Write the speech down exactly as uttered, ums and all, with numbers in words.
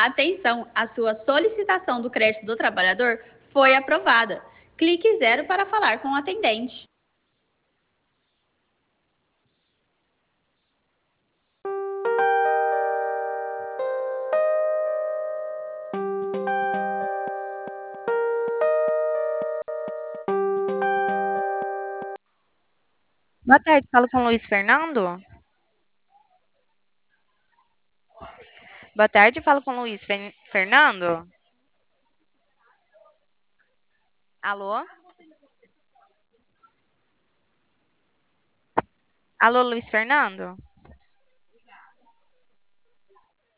Atenção, a sua solicitação do crédito do trabalhador foi aprovada. Clique zero para falar com o atendente. Boa tarde, falo com o Luiz Fernando. Boa tarde, falo com o Luiz Fer- Fernando. Alô? Alô, Luiz Fernando?